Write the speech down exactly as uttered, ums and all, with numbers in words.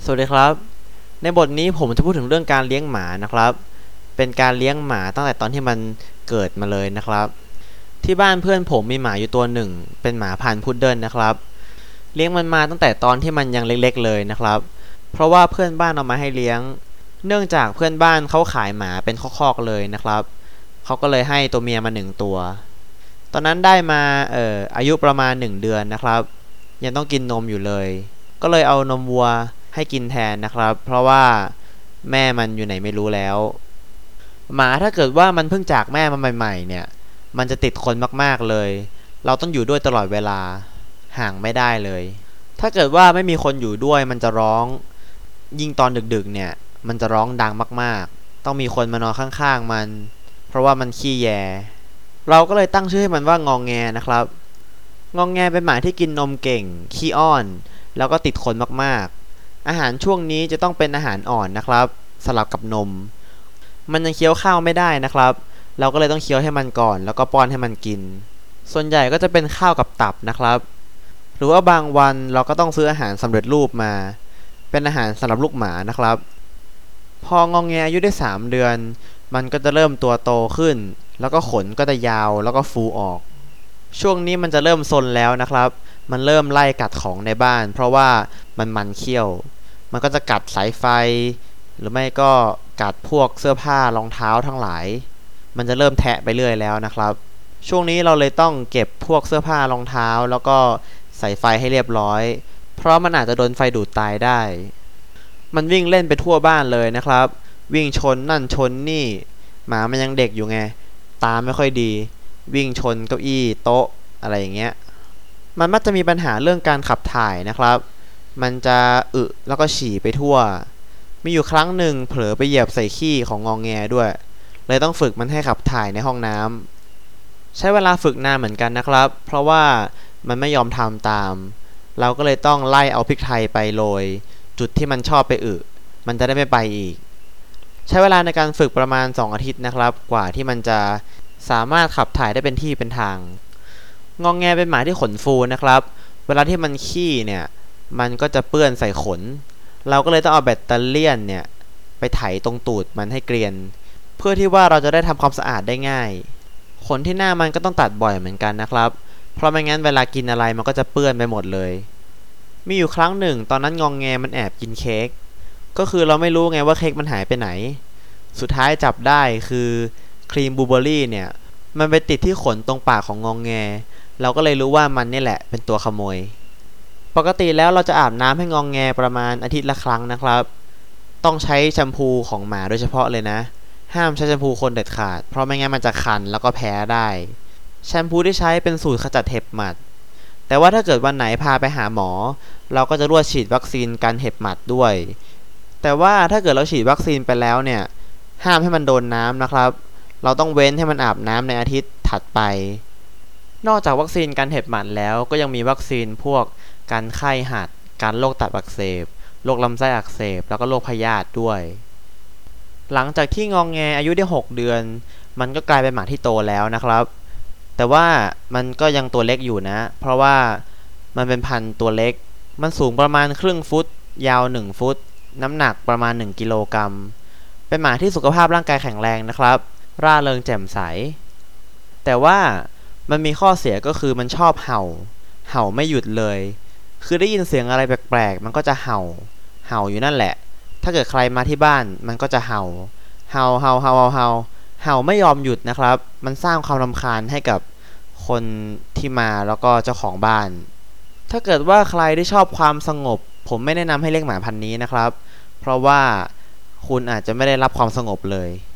สวัสดีครับในบทนี้ผมจะพูดถึงเรื่องการเลี้ยงหมานะครับเป็นการเลี้ยงหมาตั้งแต่ตอนที่มันเกิดมาเลยนะครับที่บ้านเพื่อนผมมีหมาอยู่ตัวหนึ่งเป็นหมาพันธุ์พุดเดิ้ลนะครับเลี้ยงมันมาตั้งแต่ตอนที่มันยังเล็กๆเลยนะครับเพราะว่าเพื่อนบ้านเอามาให้เลี้ยงเนื่องจากเพื่อนบ้านเขาขายหมาเป็นคอกๆเลยนะครับเขาก็เลยให้ตัวเมียมาหนึ่งตัวตอนนั้นได้มาเอ่ออายุประมาณหนึ่งเดือนนะครับยังต้องกินนมอยู่เลยก็เลยเอานมวัวให้กินแทนนะครับเพราะว่าแม่มันอยู่ไหนไม่รู้แล้วหมาถ้าเกิดว่ามันเพิ่งจากแม่มาใหม่ๆเนี่ยมันจะติดคนมากๆเลยเราต้องอยู่ด้วยตลอดเวลาห่างไม่ได้เลยถ้าเกิดว่าไม่มีคนอยู่ด้วยมันจะร้องยิ่งตอนดึกๆเนี่ยมันจะร้องดังมากๆต้องมีคนมานอนข้างๆมันเพราะว่ามันขี้แยเราก็เลยตั้งชื่อให้มันว่างองแงนะครับงองแงเป็นหมาที่กินนมเก่งขี้อ้อนแล้วก็ติดคนมากๆอาหารช่วงนี้จะต้องเป็นอาหารอ่อนนะครับสลับกับนมมันยังเคี้ยวข้าวไม่ได้นะครับเราก็เลยต้องเคี้ยวให้มันก่อนแล้วก็ป้อนให้มันกินส่วนใหญ่ก็จะเป็นข้าวกับตับนะครับหรือว่าบางวันเราก็ต้องซื้ออาหารสำเร็จรูปมาเป็นอาหารสำหรับลูกหมานะครับพององแงอายุได้สามเดือนมันก็จะเริ่มตัวโตขึ้นแล้วก็ขนก็จะยาวแล้วก็ฟูออกช่วงนี้มันจะเริ่มซนแล้วนะครับมันเริ่มไล่กัดของในบ้านเพราะว่ามันมันเขี้ยวมันก็จะกัดสายไฟหรือไม่ก็กัดพวกเสื้อผ้ารองเท้าทั้งหลายมันจะเริ่มแทะไปเรื่อยแล้วนะครับช่วงนี้เราเลยต้องเก็บพวกเสื้อผ้ารองเท้าแล้วก็ใส่ไฟให้เรียบร้อยเพราะมันอาจจะโดนไฟดูดตายได้มันวิ่งเล่นไปทั่วบ้านเลยนะครับวิ่งชนนั่นชนนี่หมามันยังเด็กอยู่ไงตาไม่ค่อยดีวิ่งชนเก้าอี้โต๊ะอะไรอย่างเงี้ยมันมักจะมีปัญหาเรื่องการขับถ่ายนะครับมันจะอึแล้วก็ฉี่ไปทั่วมีอยู่ครั้งหนึ่งเผลอไปเหยียบใส่ขี้ของงองแงด้วยเลยต้องฝึกมันให้ขับถ่ายในห้องน้ำใช้เวลาฝึกนานเหมือนกันนะครับเพราะว่ามันไม่ยอมทำตามเราก็เลยต้องไล่เอาพริกไทยไปโรยจุดที่มันชอบไปอึมันจะได้ไม่ไปอีกใช้เวลาในการฝึกประมาณสองอาทิตย์นะครับกว่าที่มันจะสามารถขับถ่ายได้เป็นที่เป็นทางงองแงเป็นหมาที่ขนฟูนะครับเวลาที่มันขี้เนี่ยมันก็จะเปื้อนใส่ขนเราก็เลยต้องเอาแบตเตอรี่เนี่ยไปไถตรงตูดมันให้เกรียนเพื่อที่ว่าเราจะได้ทำความสะอาดได้ง่ายขนที่หน้ามันก็ต้องตัดบ่อยเหมือนกันนะครับเพราะไม่งั้นเวลากินอะไรมันก็จะเปื้อนไปหมดเลยมีอยู่ครั้งหนึ่งตอนนั้นงองแงมันแอบกินเค้กก็คือเราไม่รู้ไงว่าเค้กมันหายไปไหนสุดท้ายจับได้คือครีมบลูเบอร์รี่เนี่ยมันไปติดที่ขนตรงปากของงองแงเราก็เลยรู้ว่ามันนี่แหละเป็นตัวขโมยปกติแล้วเราจะอาบน้ำให้งองแงประมาณอาทิตย์ละครั้งนะครับต้องใช้แชมพูของหมาโดยเฉพาะเลยนะห้ามใช้แชมพูคนเด็ดขาดเพราะไม่งั้นมันจะคันแล้วก็แพ้ได้แชมพูที่ใช้เป็นสูตรขจัดเห็บหมัดแต่ว่าถ้าเกิดวันไหนพาไปหาหมอเราก็จะรวดฉีดวัคซีนกันเห็บหมัดด้วยแต่ว่าถ้าเกิดเราฉีดวัคซีนไปแล้วเนี่ยห้ามให้มันโดนน้ำนะครับเราต้องเว้นให้มันอาบน้ำในอาทิตย์ถัดไปนอกจากวัคซีนกันเห็บหมัดแล้วก็ยังมีวัคซีนพวกการไข้หัดการโรคตับอักเสบโรคลำไส้อักเสบแล้วก็โรคพยาธิด้วยหลังจากที่งองแงอายุได้หกเดือนมันก็กลายเป็นหมาที่โตแล้วนะครับแต่ว่ามันก็ยังตัวเล็กอยู่นะเพราะว่ามันเป็นพันธุ์ตัวเล็กมันสูงประมาณครึ่งฟุตยาวหนึ่งฟุตน้ำหนักประมาณหนึ่งกิโลกรัมเป็นหมาที่สุขภาพร่างกายแข็งแรงนะครับร่าเริงแจ่มใสแต่ว่ามันมีข้อเสียก็คือมันชอบเห่าเห่าไม่หยุดเลยคือได้ยินเสียงอะไรแปลกๆมันก็จะเห่าเห่าอยู่นั่นแหละถ้าเกิดใครมาที่บ้านมันก็จะเห่าเห่าเห่าเห่าเห่าเห่าเห่าไม่ยอมหยุดนะครับมันสร้างความรำคาญให้กับคนที่มาแล้วก็เจ้าของบ้านถ้าเกิดว่าใครที่ชอบความสงบผมไม่แนะนำให้เลี้ยงหมาพันธุ์นี้นะครับเพราะว่าคุณอาจจะไม่ได้รับความสงบเลย